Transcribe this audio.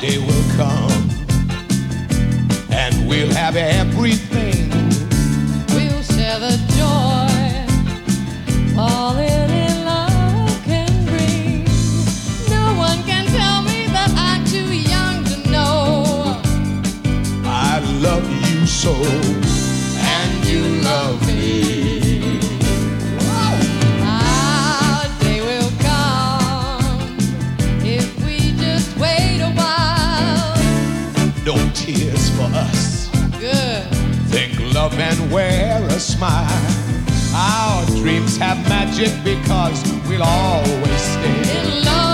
day will come and we'll have everything. We'll share the joy falling in love can bring. No one can tell me that I'm too young to know I love you so and you love me. our day will come if we just wait a while. No tears for us. Good. Think love and wear a smile. Our dreams have magic because we'll always stay In love